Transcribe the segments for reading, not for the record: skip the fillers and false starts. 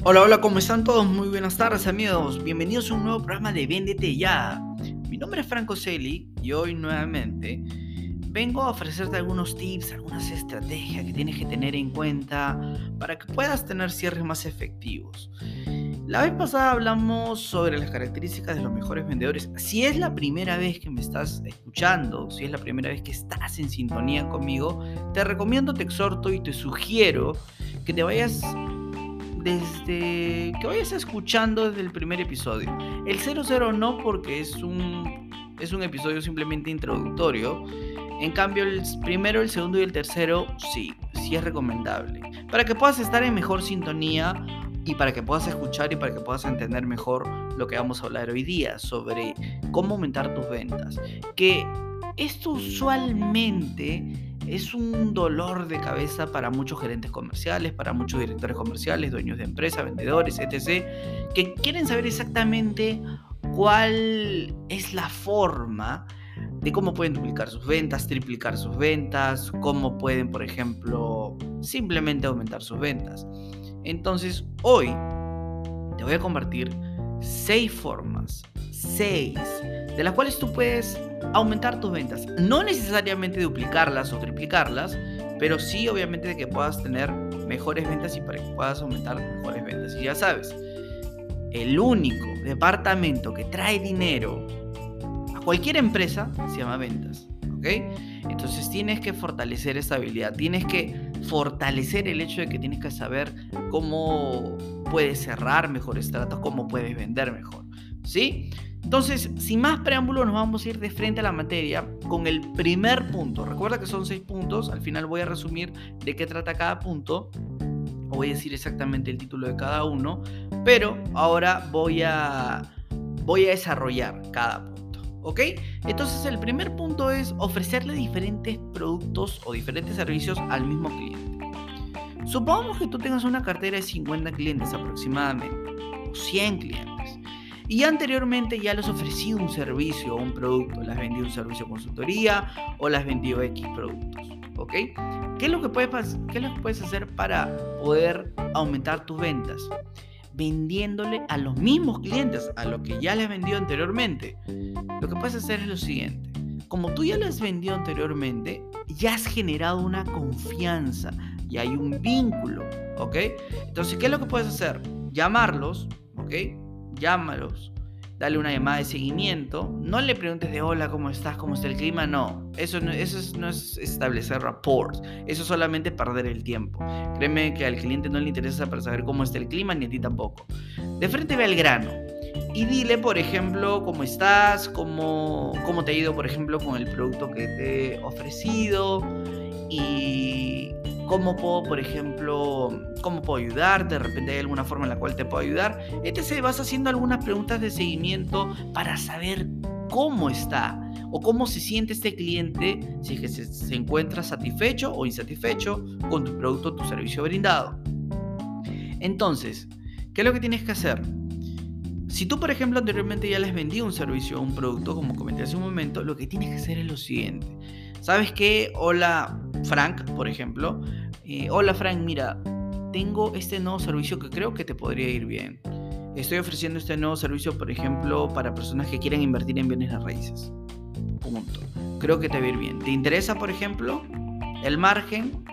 Hola, hola, ¿cómo están todos? Muy buenas tardes, amigos. Bienvenidos a un nuevo programa de Véndete Ya. Mi nombre es Franco Celi y hoy nuevamente vengo a ofrecerte algunos tips, algunas estrategias que tienes que tener en cuenta para que puedas tener cierres más efectivos. La vez pasada hablamos sobre las características de los mejores vendedores. Si es la primera vez que me estás escuchando, si es la primera vez que estás en sintonía conmigo, te recomiendo, te exhorto y te sugiero que te vayas que vayas escuchando desde el primer episodio. El 00 no, porque es un episodio simplemente introductorio. En cambio, el primero, el segundo y el tercero sí es recomendable. Para que puedas estar en mejor sintonía y para que puedas escuchar y para que puedas entender mejor lo que vamos a hablar hoy día sobre cómo aumentar tus ventas. Que esto usualmente es un dolor de cabeza para muchos gerentes comerciales, para muchos directores comerciales, dueños de empresas, vendedores, etc., que quieren saber exactamente cuál es la forma de cómo pueden duplicar sus ventas, triplicar sus ventas, cómo pueden, por ejemplo, simplemente aumentar sus ventas. Entonces, hoy te voy a compartir 6 formas, 6, de las cuales tú puedes aumentar tus ventas. No necesariamente duplicarlas o triplicarlas, pero sí obviamente de que puedas tener mejores ventas y para que puedas aumentar mejores ventas. Y ya sabes, el único departamento que trae dinero a cualquier empresa se llama ventas, ¿ok? Entonces tienes que fortalecer esta habilidad, tienes que fortalecer el hecho de que tienes que saber cómo puedes cerrar mejores tratos, cómo puedes vender mejor, ¿sí? Entonces, sin más preámbulo, nos vamos a ir de frente a la materia con el primer punto. Recuerda que son 6 puntos, al final voy a resumir de qué trata cada punto, o voy a decir exactamente el título de cada uno, pero ahora voy a desarrollar cada punto. ¿Ok? Entonces el primer punto es ofrecerle diferentes productos o diferentes servicios al mismo cliente. Supongamos que tú tengas una cartera de 50 clientes aproximadamente, o 100 clientes, y anteriormente ya les has ofrecido un servicio o un producto, les has vendido un servicio de consultoría o les has vendido X productos. ¿Ok? ¿Qué es lo que puedes hacer para poder aumentar tus ventas? Vendiéndole a los mismos clientes a los que ya les vendió anteriormente. Lo que puedes hacer es lo siguiente: como tú ya les vendió anteriormente, ya has generado una confianza y hay un vínculo, ¿ok? Entonces, ¿qué es lo que puedes hacer? Llamarlos, ¿ok? Llámalos, dale una llamada de seguimiento, no le preguntes de hola, ¿cómo estás? ¿Cómo está el clima? No, eso no es establecer rapport, eso es solamente perder el tiempo. Créeme que al cliente no le interesa para saber cómo está el clima, ni a ti tampoco. De frente ve al grano y dile, por ejemplo, cómo estás, cómo te ha ido, por ejemplo, con el producto que te he ofrecido y cómo puedo, por ejemplo, cómo puedo ayudarte, de repente hay alguna forma en la cual te puedo ayudar, etc. Vas haciendo algunas preguntas de seguimiento para saber cómo está o cómo se siente este cliente, si es que se encuentra satisfecho o insatisfecho con tu producto o tu servicio brindado. Entonces, ¿qué es lo que tienes que hacer? Si tú, por ejemplo, anteriormente ya les vendí un servicio o un producto, como comenté hace un momento, lo que tienes que hacer es lo siguiente. ¿Sabes qué? Hola, Frank, por ejemplo. Hola, Frank, mira, tengo este nuevo servicio que creo que te podría ir bien. Estoy ofreciendo este nuevo servicio, por ejemplo, para personas que quieran invertir en bienes raíces. Punto. Creo que te va a ir bien. ¿Te interesa, por ejemplo, el margen?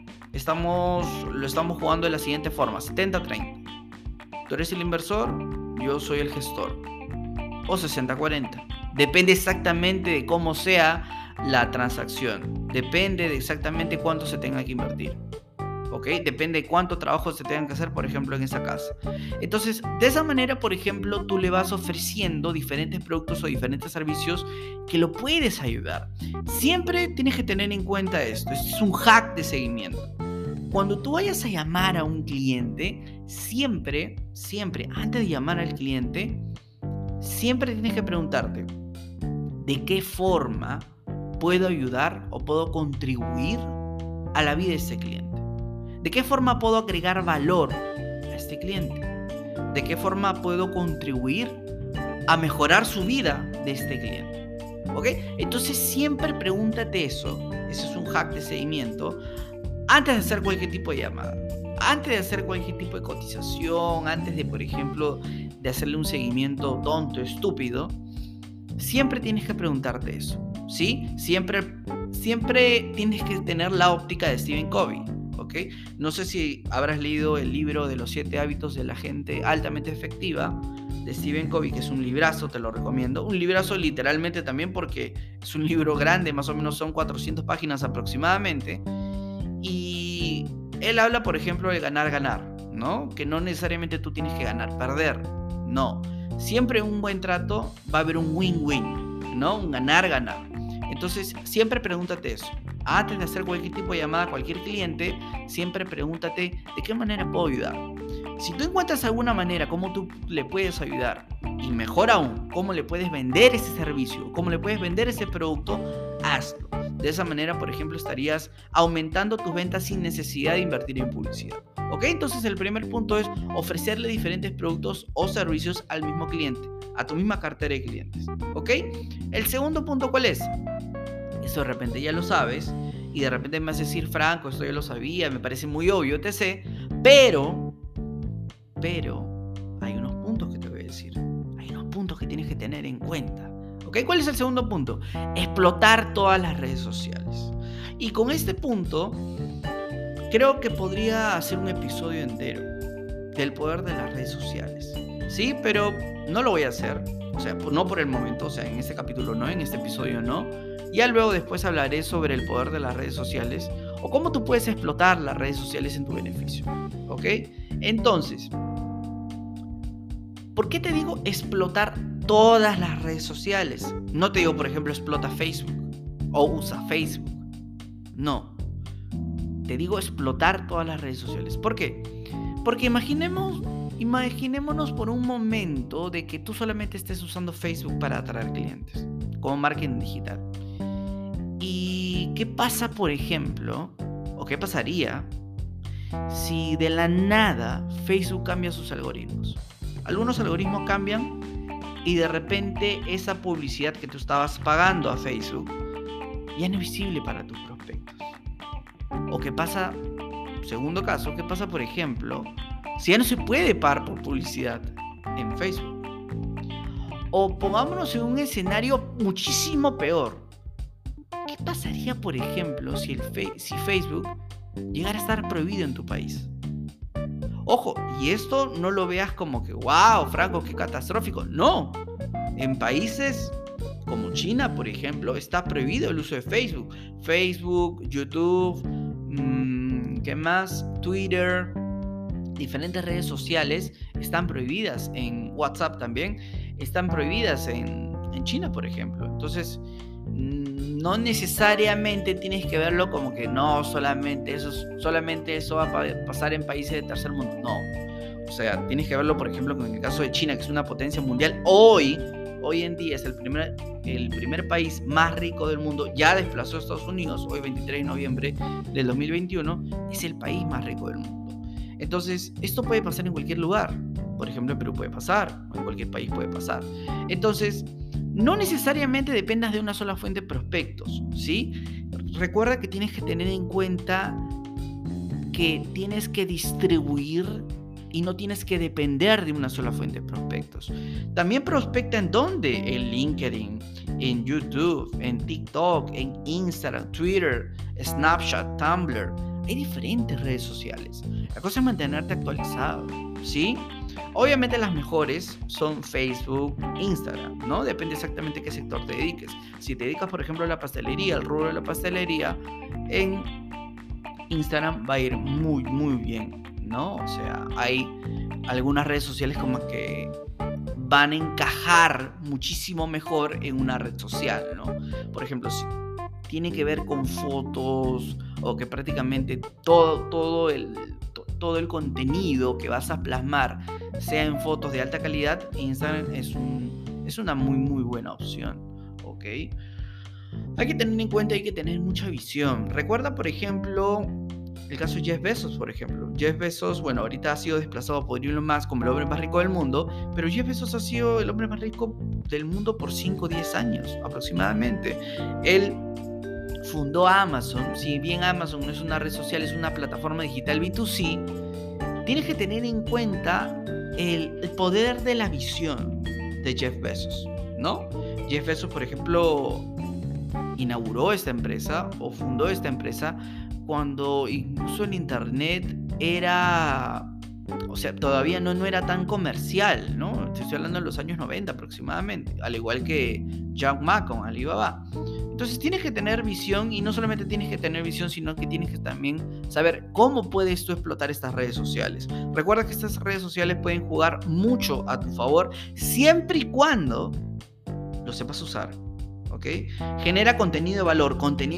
Lo estamos jugando de la siguiente forma: 70-30. Tú eres el inversor, yo soy el gestor. O 60-40. Depende exactamente de cómo sea la transacción. Depende de exactamente cuánto se tenga que invertir. ¿Ok? Depende de cuánto trabajo se tengan que hacer, por ejemplo, en esa casa. Entonces, de esa manera, por ejemplo, tú le vas ofreciendo diferentes productos o diferentes servicios que lo puedes ayudar. Siempre tienes que tener en cuenta esto. Esto es un hack de seguimiento. Cuando tú vayas a llamar a un cliente, siempre, antes de llamar al cliente, siempre tienes que preguntarte: ¿de qué forma puedo ayudar o puedo contribuir a la vida de este cliente? ¿De qué forma puedo agregar valor a este cliente? ¿De qué forma puedo contribuir a mejorar su vida de este cliente? ¿Ok? Entonces siempre pregúntate eso. Ese es un hack de seguimiento antes de hacer cualquier tipo de llamada. antes de hacer cualquier tipo de cotización, antes de, por ejemplo, de hacerle un seguimiento tonto, estúpido, siempre tienes que preguntarte eso, ¿sí? Siempre tienes que tener la óptica de Stephen Covey, ¿ok? No sé si habrás leído el libro de los 7 hábitos de la gente altamente efectiva de Stephen Covey, que es un librazo, te lo recomiendo. Un librazo literalmente también porque es un libro grande, más o menos son 400 páginas aproximadamente. Y él habla, por ejemplo, de ganar, ¿no? Que no necesariamente tú tienes que ganar, perder, no. Siempre en un buen trato va a haber un win-win, ¿no? Un ganar. Entonces, siempre pregúntate eso. Antes de hacer cualquier tipo de llamada a cualquier cliente, siempre pregúntate de qué manera puedo ayudar. Si tú encuentras alguna manera cómo tú le puedes ayudar, y mejor aún, cómo le puedes vender ese servicio, cómo le puedes vender ese producto, hazlo. De esa manera, por ejemplo, estarías aumentando tus ventas sin necesidad de invertir en publicidad. ¿Ok? Entonces el primer punto es ofrecerle diferentes productos o servicios al mismo cliente, a tu misma cartera de clientes. ¿Ok? El segundo punto, ¿cuál es? Eso de repente ya lo sabes y de repente me vas a decir, Franco, esto ya lo sabía, me parece muy obvio, etc. Pero hay unos puntos que te voy a decir. Hay unos puntos que tienes que tener en cuenta. ¿Ok? ¿Cuál es el segundo punto? Explotar todas las redes sociales. Y con este punto, creo que podría hacer un episodio entero del poder de las redes sociales. Sí, pero no lo voy a hacer. O sea, no por el momento, o sea, en este capítulo no, en este episodio no. Ya luego después hablaré sobre el poder de las redes sociales o cómo tú puedes explotar las redes sociales en tu beneficio. ¿Ok? Entonces, ¿por qué te digo explotar todas las redes sociales? No te digo, por ejemplo, explota Facebook o usa Facebook. No. Te digo explotar todas las redes sociales. ¿Por qué? Porque imaginémonos por un momento de que tú solamente estés usando Facebook para atraer clientes, como marketing digital. ¿Y qué pasa, por ejemplo, o qué pasaría si de la nada Facebook cambia sus algoritmos? Algunos algoritmos cambian y de repente esa publicidad que tú estabas pagando a Facebook ya no es visible para tus prospectos. O qué pasa, segundo caso, qué pasa, por ejemplo, si ya no se puede pagar por publicidad en Facebook. O pongámonos en un escenario muchísimo peor. ¿Qué pasaría, por ejemplo, si Facebook llegara a estar prohibido en tu país? Ojo, y esto no lo veas como que, wow, Franco, qué catastrófico. No, en países como China, por ejemplo, está prohibido el uso de Facebook. Facebook, YouTube, ¿qué más? Twitter, diferentes redes sociales están prohibidas. En WhatsApp también están prohibidas en China, por ejemplo. Entonces, no necesariamente tienes que verlo como que no, solamente eso va a pasar en países de tercer mundo. No. O sea, tienes que verlo, por ejemplo, con el caso de China, que es una potencia mundial. Hoy en día es el primer país más rico del mundo. Ya desplazó a Estados Unidos. Hoy, 23 de noviembre del 2021, es el país más rico del mundo. Entonces, esto puede pasar en cualquier lugar. Por ejemplo, en Perú puede pasar, o en cualquier país puede pasar. Entonces, no necesariamente dependas de una sola fuente de prospectos, ¿sí? Recuerda que tienes que tener en cuenta que tienes que distribuir y no tienes que depender de una sola fuente de prospectos. También prospecta en ¿dónde? En LinkedIn, en YouTube, en TikTok, en Instagram, Twitter, Snapchat, Tumblr. Hay diferentes redes sociales. La cosa es mantenerte actualizado, ¿sí? Obviamente las mejores son Facebook, Instagram, ¿no? Depende exactamente a qué sector te dediques. Si te dedicas, por ejemplo, a la pastelería, al rubro de la pastelería, en Instagram va a ir muy, muy bien, ¿no? O sea, hay algunas redes sociales como que van a encajar muchísimo mejor en una red social, ¿no? Por ejemplo, si tiene que ver con fotos o que prácticamente todo el contenido que vas a plasmar sea en fotos de alta calidad, Instagram es una muy, muy buena opción, ¿ok? Hay que tener en cuenta, hay que tener mucha visión. Recuerda, por ejemplo, el caso de Jeff Bezos, por ejemplo. Jeff Bezos, bueno, ahorita ha sido desplazado por Elon Musk como el hombre más rico del mundo, pero Jeff Bezos ha sido el hombre más rico del mundo por 5 o 10 años aproximadamente. Él fundó Amazon, si bien Amazon no es una red social, es una plataforma digital B2C, tienes que tener en cuenta el poder de la visión de Jeff Bezos, ¿no? Jeff Bezos, por ejemplo, inauguró esta empresa o fundó esta empresa cuando incluso el internet era, o sea, todavía no era tan comercial, ¿no? Te estoy hablando de los años 90 aproximadamente, al igual que Jack Ma con Alibaba. Entonces tienes que tener visión, y no solamente tienes que tener visión, sino que tienes que también saber cómo puedes tú explotar estas redes sociales. Recuerda que estas redes sociales pueden jugar mucho a tu favor siempre y cuando lo sepas usar. ¿Ok? Genera contenido de valor,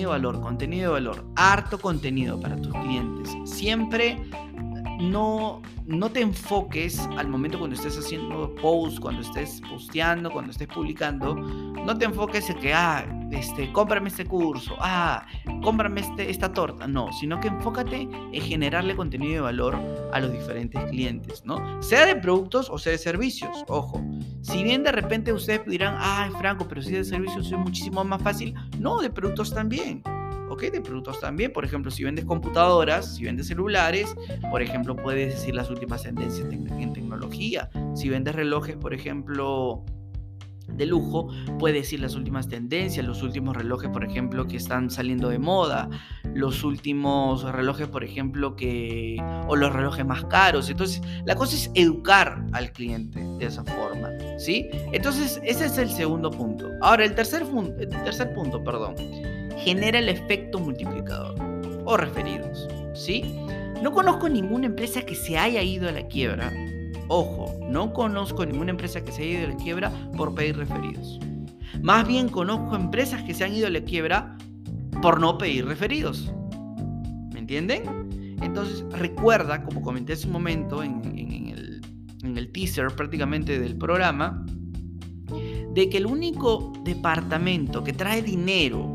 harto contenido para tus clientes. Siempre no te enfoques al momento cuando estés haciendo posts, cuando estés posteando, cuando estés publicando. No te enfoques en que, cómprame este curso, cómprame esta torta. No, sino que enfócate en generarle contenido de valor a los diferentes clientes, ¿no? Sea de productos o sea de servicios. Ojo, si bien de repente ustedes dirán, Franco, pero si de servicios es muchísimo más fácil. No, de productos también. ¿Ok? De productos también. Por ejemplo, si vendes computadoras, si vendes celulares, por ejemplo, puedes decir las últimas tendencias en tecnología. Si vendes relojes, por ejemplo, de lujo, puedes decir las últimas tendencias, los últimos relojes, por ejemplo, que están saliendo de moda, los últimos relojes, por ejemplo, o los relojes más caros. Entonces, la cosa es educar al cliente de esa forma, ¿sí? Entonces, ese es el segundo punto. Ahora, el tercer punto, genera el efecto multiplicador o referidos, ¿sí? No conozco ninguna empresa que se haya ido a la quiebra. Ojo, no conozco ninguna empresa que se haya ido a la quiebra por pedir referidos. Más bien conozco empresas que se han ido a la quiebra por no pedir referidos. ¿Me entienden? Entonces, recuerda, como comenté hace un momento en el teaser prácticamente del programa, de que el único departamento que trae dinero,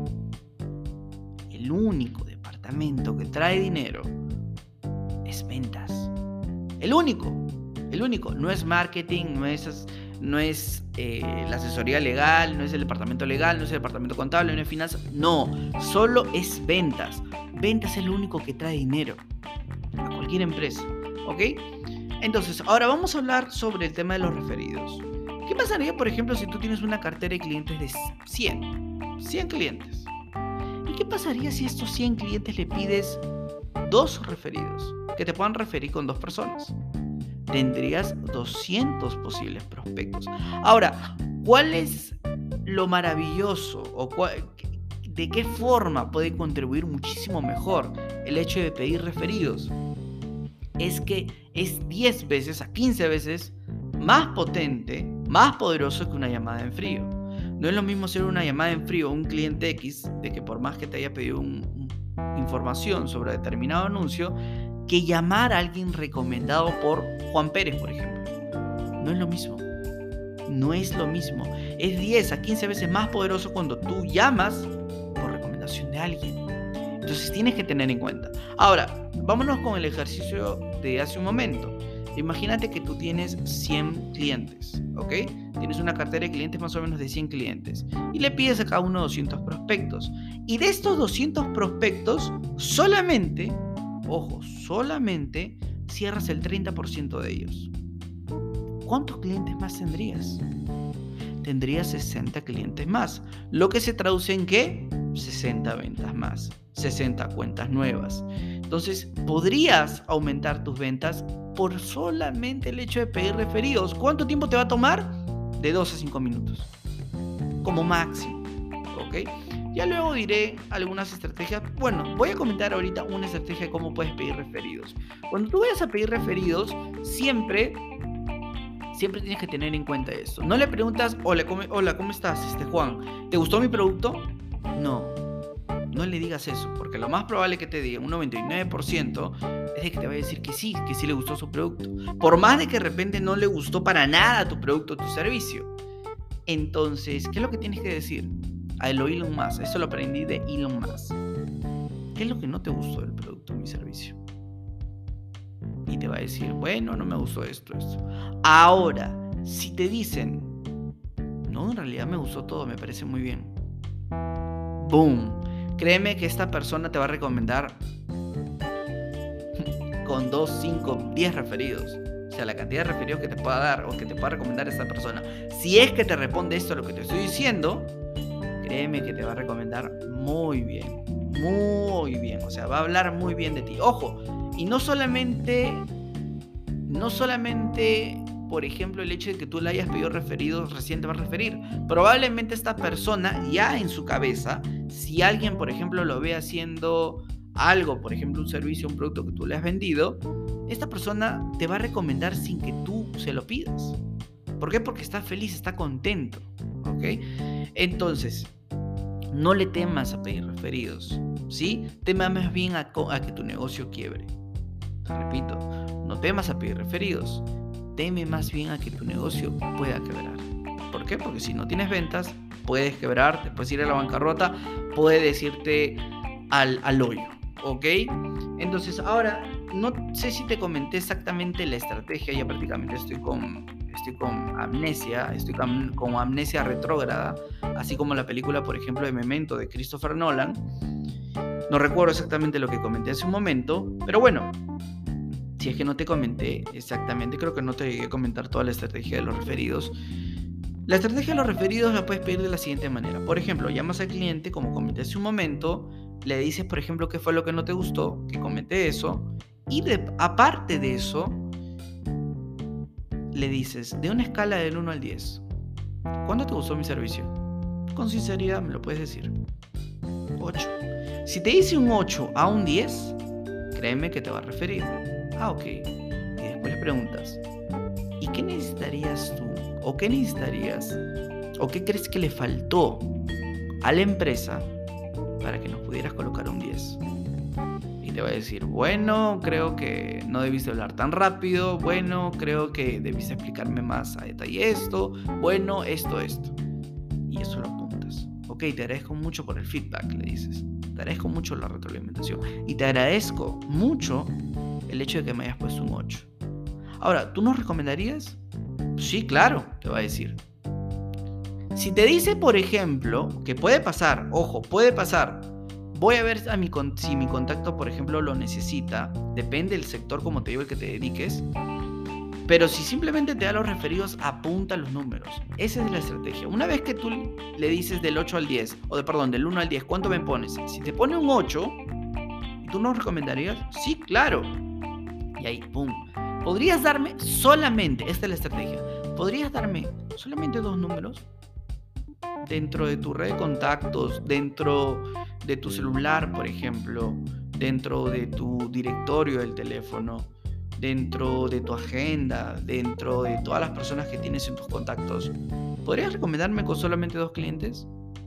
es ventas. El único. No es marketing, no es la asesoría legal, no es el departamento legal, no es el departamento contable, no es finanzas. No, solo es ventas. Ventas es lo único que trae dinero a cualquier empresa. ¿Ok? Entonces, ahora vamos a hablar sobre el tema de los referidos. ¿Qué pasaría, por ejemplo, si tú tienes una cartera de clientes de 100 clientes? ¿Y qué pasaría si a estos 100 clientes le pides 2 referidos que te puedan referir con 2 personas? Tendrías 200 posibles prospectos. Ahora, ¿cuál es lo maravilloso o de qué forma puede contribuir muchísimo mejor el hecho de pedir referidos? Es que es 10 veces a 15 veces más potente, más poderoso que una llamada en frío. No es lo mismo hacer una llamada en frío a un cliente X, de que por más que te haya pedido información sobre determinado anuncio, que llamar a alguien recomendado por Juan Pérez, por ejemplo. No es lo mismo. Es 10 a 15 veces más poderoso cuando tú llamas por recomendación de alguien. Entonces tienes que tener en cuenta. Ahora, vámonos con el ejercicio de hace un momento. Imagínate que tú tienes 100 clientes, ¿ok? Tienes una cartera de clientes más o menos de 100 clientes y le pides a cada uno 200 prospectos. Y de estos 200 prospectos, solamente cierras el 30% de ellos. ¿Cuántos clientes más tendrías? Tendrías 60 clientes más, lo que se traduce en ¿qué? 60 ventas más, 60 cuentas nuevas. Entonces, podrías aumentar tus ventas por solamente el hecho de pedir referidos. ¿Cuánto tiempo te va a tomar? De 2 a 5 minutos, como máximo, ¿ok? Ya luego diré algunas estrategias. Bueno, voy a comentar ahorita una estrategia de cómo puedes pedir referidos. Cuando tú vayas a pedir referidos, siempre tienes que tener en cuenta esto. No le preguntas, hola, ¿cómo estás, Juan? ¿Te gustó mi producto? No le digas eso, porque lo más probable que te diga, un 99%, es de que te va a decir que sí le gustó su producto. Por más de que de repente no le gustó para nada tu producto o tu servicio. Entonces, ¿qué es lo que tienes que decir? A lo Elon Musk, eso lo aprendí de Elon Musk. ¿Qué es lo que no te gustó del producto o mi servicio? Y te va a decir, bueno, no me gustó esto. Ahora, si te dicen, no, en realidad me gustó todo, me parece muy bien. ¡Boom! créeme que esta persona te va a recomendar con 2, 5, 10 referidos. O sea, la cantidad de referidos que te pueda dar o que te pueda recomendar esta persona. Si es que te responde esto a lo que te estoy diciendo, créeme que te va a recomendar muy bien. Muy bien. O sea, va a hablar muy bien de ti. Ojo, y no solamente, por ejemplo, el hecho de que tú le hayas pedido referidos, recién te va a referir. Probablemente esta persona ya en su cabeza, si alguien, por ejemplo, lo ve haciendo algo, por ejemplo, un servicio, un producto que tú le has vendido, esta persona te va a recomendar sin que tú se lo pidas. ¿Por qué? Porque está feliz, está contento, ¿ok? Entonces, no le temas a pedir referidos, ¿sí? Tema más bien a que tu negocio quiebre. Te repito, no temas a pedir referidos, teme más bien a que tu negocio pueda quebrar. ¿Por qué? Porque si no tienes ventas, puedes quebrar, te puedes ir a la bancarrota, puedes irte al hoyo, ¿ok? Entonces, ahora, no sé si te comenté exactamente la estrategia, ya prácticamente estoy con amnesia, con amnesia retrógrada, así como la película, por ejemplo, de Memento de Christopher Nolan. No recuerdo exactamente lo que comenté hace un momento, pero bueno, si es que no te comenté exactamente, creo que no te llegué a comentar toda la estrategia de los referidos. La estrategia de los referidos la puedes pedir de la siguiente manera. Por ejemplo, llamas al cliente, como comenté hace un momento, le dices, por ejemplo, qué fue lo que no te gustó, que comente eso, y aparte de eso, le dices, de una escala del 1 al 10, ¿cuándo te gustó mi servicio? Con sinceridad me lo puedes decir. 8. Si te dice un 8 a un 10, créeme que te va a referir. Ah, ok. Y después le preguntas, ¿y qué necesitarías tú? ¿O qué necesitarías? ¿O qué crees que le faltó a la empresa para que nos pudieras colocar un 10? Y te va a decir, bueno, creo que no debiste hablar tan rápido, bueno, creo que debiste explicarme más a detalle esto, bueno, esto. Y eso lo apuntas. Ok, te agradezco mucho por el feedback, le dices. Te agradezco mucho la retroalimentación. Y te agradezco mucho el hecho de que me hayas puesto un 8. Ahora, ¿tú nos recomendarías? Sí, claro, te va a decir. Si te dice, por ejemplo, que puede pasar, ojo, puede pasar, voy a ver si mi contacto, por ejemplo, lo necesita, depende del sector, como te digo, el que te dediques, pero si simplemente te da los referidos, apunta los números. Esa es la estrategia. Una vez que tú le dices del 8 al 10, del 1 al 10, ¿cuánto me pones? Si te pone un 8, ¿tú nos recomendarías? Sí, claro. Y ahí, pum. ¿Podrías darme solamente, esta es la estrategia, podrías darme solamente 2 números dentro de tu red de contactos, dentro de tu celular, por ejemplo, dentro de tu directorio del teléfono, dentro de tu agenda, dentro de todas las personas que tienes en tus contactos? ¿Podrías recomendarme con solamente 2 clientes?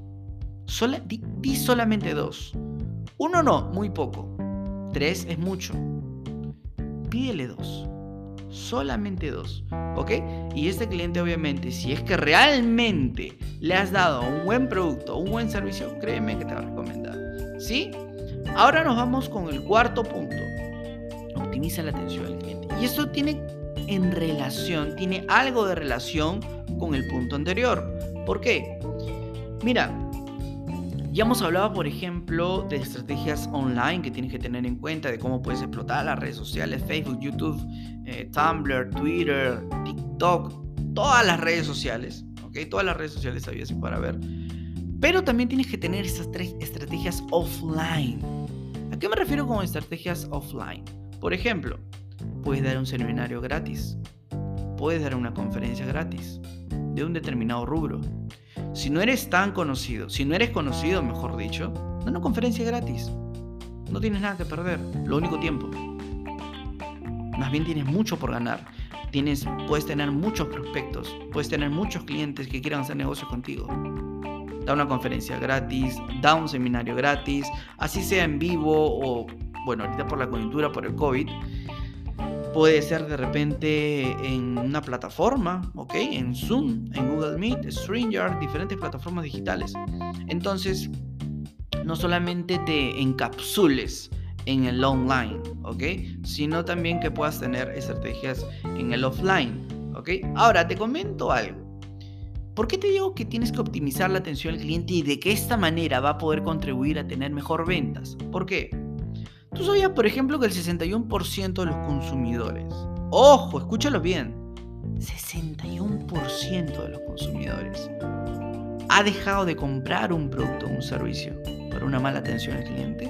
Di solamente 2. 1 no, muy poco. 3 es mucho. Pídele 2. Solamente 2, ¿ok? Y este cliente, obviamente, si es que realmente le has dado un buen producto, un buen servicio, créeme que te va a recomendar, ¿sí? Ahora nos vamos con el cuarto punto. Optimiza la atención al cliente. Y esto tiene algo de relación con el punto anterior. ¿Por qué? Mira, ya hemos hablado, por ejemplo, de estrategias online que tienes que tener en cuenta, de cómo puedes explotar las redes sociales, Facebook, YouTube, Tumblr, Twitter, TikTok, todas las redes sociales, ¿ok? Todas las redes sociales había así para ver. Pero también tienes que tener esas 3 estrategias offline. ¿A qué me refiero con estrategias offline? Por ejemplo, puedes dar un seminario gratis, puedes dar una conferencia gratis de un determinado rubro. Si no eres conocido, mejor dicho, da una conferencia gratis. No tienes nada que perder, lo único tiempo. Más bien tienes mucho por ganar. Puedes tener muchos prospectos, puedes tener muchos clientes que quieran hacer negocios contigo. Da una conferencia gratis, da un seminario gratis, así sea en vivo o, bueno, ahorita por la coyuntura, por el COVID, puede ser de repente en una plataforma, ¿ok? En Zoom, en Google Meet, StreamYard, diferentes plataformas digitales. Entonces, no solamente te encapsules en el online, ¿ok? Sino también que puedas tener estrategias en el offline, ¿ok? Ahora, te comento algo. ¿Por qué te digo que tienes que optimizar la atención al cliente y de que esta manera va a poder contribuir a tener mejor ventas? ¿Por qué? Tú sabías, por ejemplo, que el 61% de los consumidores, ojo, escúchalo bien, 61% de los consumidores ha dejado de comprar un producto o un servicio por una mala atención al cliente.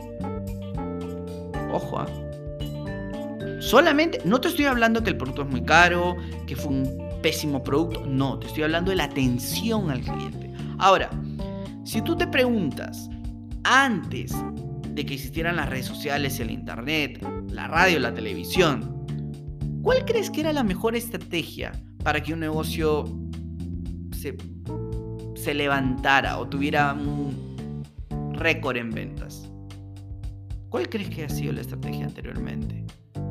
Ojo, solamente, no te estoy hablando que el producto es muy caro, que fue un pésimo producto, no, te estoy hablando de la atención al cliente. Ahora, si tú te preguntas, antes de que existieran las redes sociales, el internet, la radio, la televisión, ¿cuál crees que era la mejor estrategia para que un negocio se levantara o tuviera un récord en ventas? ¿Cuál crees que ha sido la estrategia anteriormente?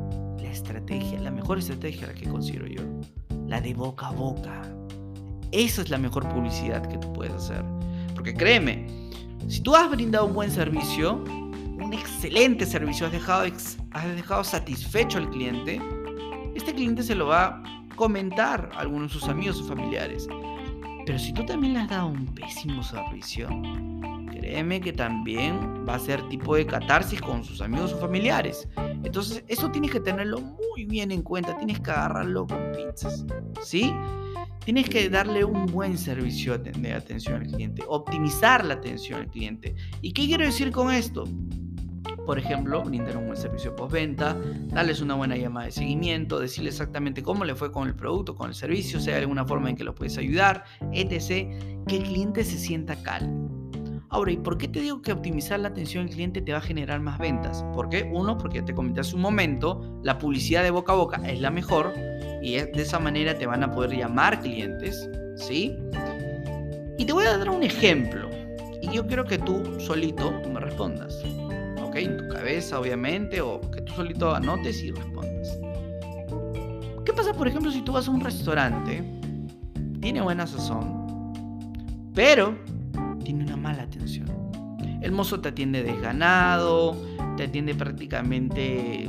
La mejor estrategia, la que considero yo, la de boca a boca. Esa es la mejor publicidad que tú puedes hacer. Porque créeme, si tú has brindado un buen servicio, un excelente servicio, has dejado satisfecho al cliente, este cliente se lo va a comentar a algunos de sus amigos o familiares. Pero si tú también le has dado un pésimo servicio, créeme que también va a ser tipo de catarsis con sus amigos o familiares. Entonces, eso tienes que tenerlo muy bien en cuenta, tienes que agarrarlo con pinzas, ¿sí? Tienes que darle un buen servicio de atención al cliente, optimizar la atención al cliente. ¿Y qué quiero decir con esto? Por ejemplo, brindar un buen servicio postventa, darles una buena llamada de seguimiento, decirles exactamente cómo le fue con el producto, con el servicio, si hay alguna forma en que lo puedes ayudar, etc. Que el cliente se sienta calmo. Ahora, ¿y por qué te digo que optimizar la atención al cliente te va a generar más ventas? ¿Por qué? Uno, porque ya te comenté hace un momento, la publicidad de boca a boca es la mejor y de esa manera te van a poder llamar clientes, ¿sí? Y te voy a dar un ejemplo y yo quiero que tú solito me respondas, ¿ok? En tu cabeza, obviamente, o que tú solito anotes y respondas. ¿Qué pasa, por ejemplo, si tú vas a un restaurante, tiene buena sazón, pero tiene una mala atención? El mozo te atiende desganado, te atiende prácticamente,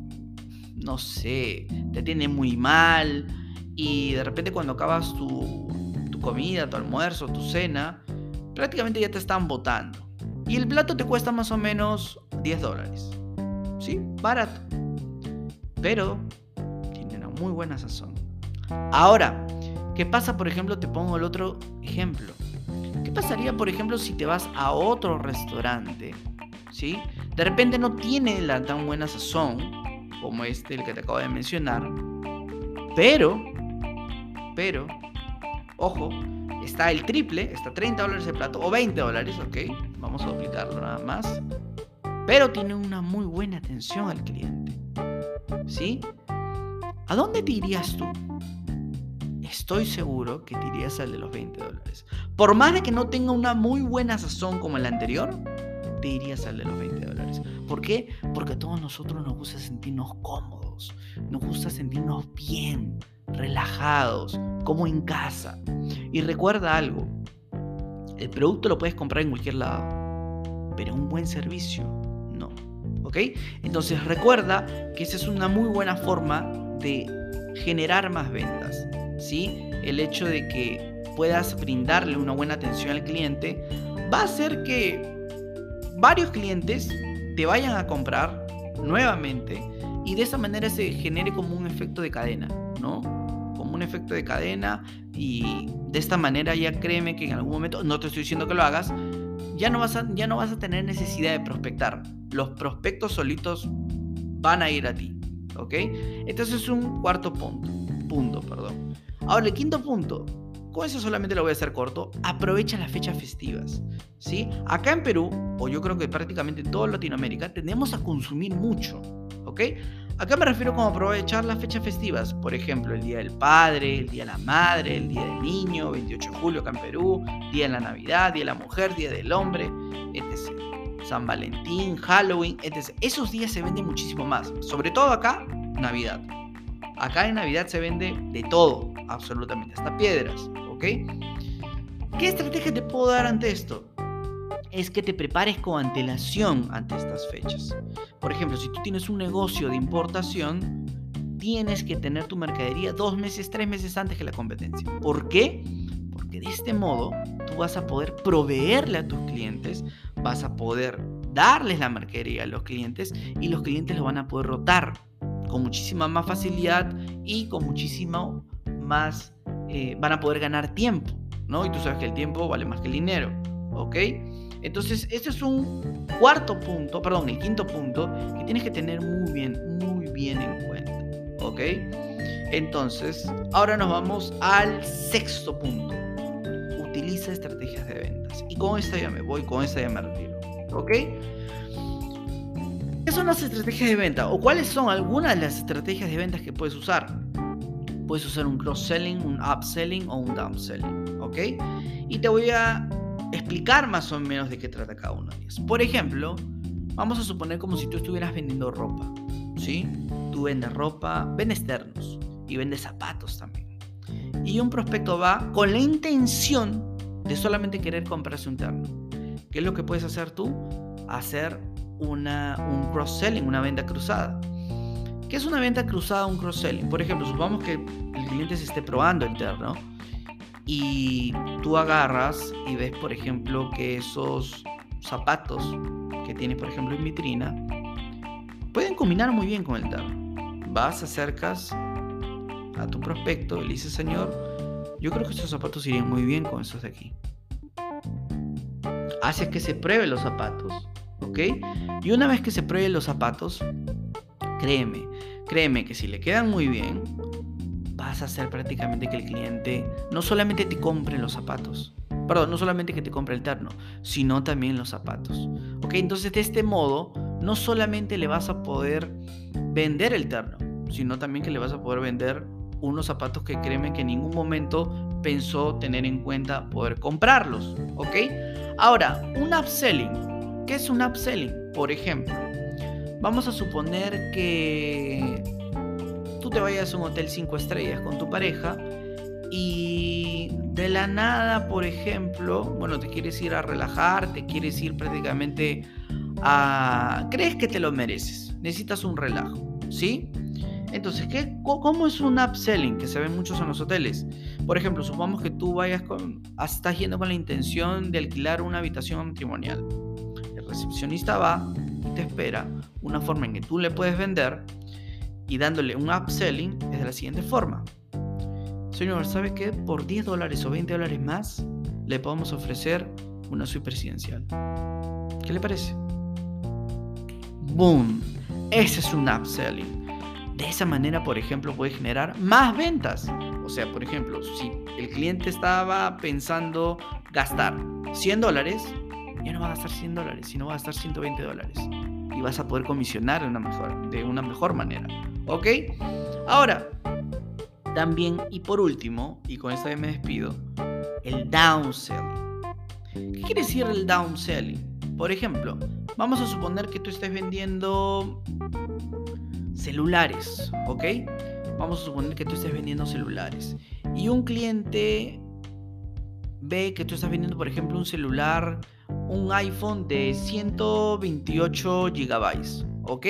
no sé, te atiende muy mal y de repente cuando acabas tu comida, tu almuerzo, tu cena, prácticamente ya te están botando. Y el plato te cuesta más o menos $10. ¿Sí? Barato. Pero tiene una muy buena sazón. Ahora, ¿qué pasa, por ejemplo? Te pongo el otro ejemplo. ¿Qué pasaría, por ejemplo, si te vas a otro restaurante? ¿Sí? De repente no tiene la tan buena sazón como el que te acabo de mencionar. Pero, ojo, está el triple, está $30 el plato o $20, ¿ok? Vamos a duplicarlo nada más. Pero tiene una muy buena atención al cliente, ¿sí? ¿A dónde te irías tú? Estoy seguro que te irías al de los $20. Por más de que no tenga una muy buena sazón como el anterior, te irías al de los $20. ¿Por qué? Porque a todos nosotros nos gusta sentirnos cómodos, nos gusta sentirnos bien, relajados, como en casa. Y recuerda algo, el producto lo puedes comprar en cualquier lado, pero un buen servicio no, ¿ok? Entonces recuerda que esa es una muy buena forma de generar más ventas, ¿sí? El hecho de que puedas brindarle una buena atención al cliente va a hacer que varios clientes te vayan a comprar nuevamente y de esa manera se genere como un efecto de cadena, ¿no? Como un efecto de cadena y de esta manera ya créeme que en algún momento, no te estoy diciendo que lo hagas, ya no vas a tener necesidad de prospectar. Los prospectos solitos van a ir a ti, ¿ok? Entonces es un cuarto punto. Ahora el quinto punto, con eso solamente lo voy a hacer corto, aprovecha las fechas festivas, ¿sí? Acá en Perú, o yo creo que prácticamente en toda Latinoamérica, tendemos a consumir mucho, ¿ok? Acá me refiero como aprovechar las fechas festivas, por ejemplo, el Día del Padre, el Día de la Madre, el Día del Niño, 28 de julio acá en Perú, Día de la Navidad, Día de la Mujer, Día del Hombre, etc. San Valentín, Halloween, etc. Esos días se venden muchísimo más, sobre todo acá, Navidad. Acá en Navidad se vende de todo, absolutamente, hasta piedras, ¿ok? ¿Qué estrategia te puedo dar ante esto? Es que te prepares con antelación ante estas fechas. Por ejemplo, si tú tienes un negocio de importación, tienes que tener tu mercadería 2 meses, 3 meses antes que la competencia. ¿Por qué? Porque de este modo tú vas a poder proveerle a tus clientes, vas a poder darles la mercadería a los clientes y los clientes lo van a poder rotar con muchísima más facilidad y con muchísimo más, van a poder ganar tiempo, ¿no? Y tú sabes que el tiempo vale más que el dinero, ¿ok? Entonces, este es el quinto punto que tienes que tener muy bien en cuenta, ¿ok? Entonces, ahora nos vamos al sexto punto. Utiliza estrategias de ventas. Y con esta ya me voy, con esta ya me retiro, ¿ok? ¿Qué son las estrategias de venta? ¿O cuáles son algunas de las estrategias de ventas que puedes usar? Puedes usar un cross-selling, un upselling o un downselling, ¿ok? Y te voy a explicar más o menos de qué trata cada uno de ellos. Por ejemplo, vamos a suponer como si tú estuvieras vendiendo ropa, ¿sí? Tú vendes ropa, vendes ternos y vendes zapatos también. Y un prospecto va con la intención de solamente querer comprarse un terno. ¿Qué es lo que puedes hacer tú? Hacer un cross-selling, una venta cruzada. ¿Qué es una venta cruzada, un cross-selling? Por ejemplo, supongamos que el cliente se esté probando el terno y tú agarras y ves, por ejemplo, que esos zapatos que tienes, por ejemplo, en vitrina pueden combinar muy bien con el terno. Vas, acercas a tu prospecto y le dices: señor, yo creo que estos zapatos irían muy bien con estos de aquí. Haces que se pruebe los zapatos, ¿ok? Y una vez que se pruebe los zapatos, créeme que si le quedan muy bien, vas a hacer prácticamente que el cliente no solamente te compre los zapatos, no solamente que te compre el terno, sino también los zapatos, ¿ok? Entonces, de este modo, no solamente le vas a poder vender el terno, sino también que le vas a poder vender unos zapatos que créeme que en ningún momento pensó tener en cuenta poder comprarlos, ¿ok? Ahora, un upselling. ¿Qué es un upselling? Por ejemplo, vamos a suponer que tú te vayas a un hotel 5 estrellas con tu pareja y de la nada, por ejemplo, bueno, te quieres ir a relajar, te quieres ir prácticamente a... crees que te lo mereces, necesitas un relajo, ¿sí? Entonces, ¿cómo es un upselling que se ven muchos en los hoteles? Por ejemplo, supongamos que tú estás yendo con la intención de alquilar una habitación matrimonial. El recepcionista va y te espera. Una forma en que tú le puedes vender y dándole un upselling es de la siguiente forma: señor, ¿sabe qué? Por $10 o $20 más le podemos ofrecer una suite presidencial. ¿Qué le parece? ¡Boom! Ese es un upselling. De esa manera, por ejemplo, puedes generar más ventas. O sea, por ejemplo, si el cliente estaba pensando gastar $100, ya no va a gastar $100, sino va a gastar $120. Y vas a poder comisionar de una mejor manera, ¿ok? Ahora, también, y por último, y con esto ya me despido, el downselling. ¿Qué quiere decir el downselling? Por ejemplo, vamos a suponer que tú estés vendiendo celulares, ¿ok? Vamos a suponer que tú estés vendiendo celulares y un cliente ve que tú estás vendiendo, por ejemplo, un celular, un iPhone de 128 GB, ¿ok?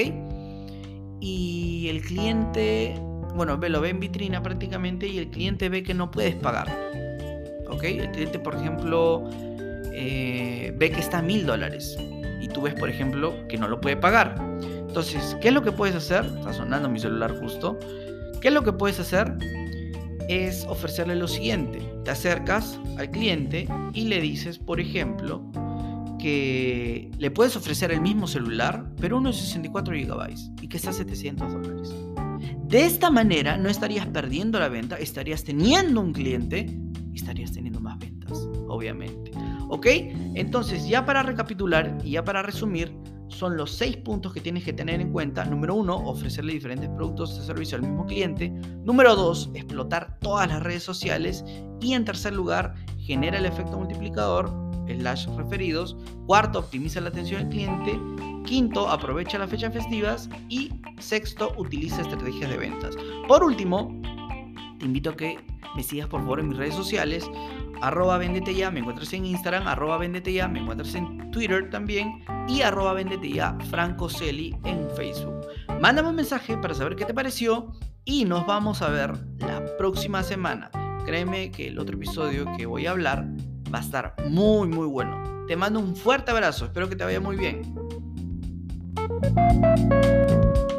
Y el cliente, bueno, lo ve en vitrina prácticamente y el cliente ve que no puedes pagar, ¿ok? El cliente, por ejemplo, ve que está a $1,000 y tú ves, por ejemplo, que no lo puede pagar. Entonces, ¿qué es lo que puedes hacer? Está sonando mi celular justo. ¿Qué es lo que puedes hacer? Es ofrecerle lo siguiente. Te acercas al cliente y le dices, por ejemplo, que le puedes ofrecer el mismo celular, pero uno de 64 GB y que está a $700. De esta manera no estarías perdiendo la venta, estarías teniendo un cliente y estarías teniendo más ventas, obviamente. ¿Ok? Entonces, ya para recapitular y ya para resumir, son los 6 puntos que tienes que tener en cuenta. Número 1, ofrecerle diferentes productos de servicio al mismo cliente. Número 2, explotar todas las redes sociales. Y en tercer lugar, genera el efecto multiplicador / referidos. Cuarto, optimiza la atención al cliente. Quinto, aprovecha las fechas festivas. Y sexto, utiliza estrategias de ventas. Por último, te invito a que me sigas por favor en mis redes sociales. @vendeteya, me encuentras en Instagram. @vendeteya, me encuentras en Twitter también. Y @vendeteya francoseli en Facebook. Mándame un mensaje para saber qué te pareció. Y nos vamos a ver la próxima semana. créeme que el otro episodio que voy a hablar va a estar muy muy bueno. Te mando un fuerte abrazo, espero que te vaya muy bien.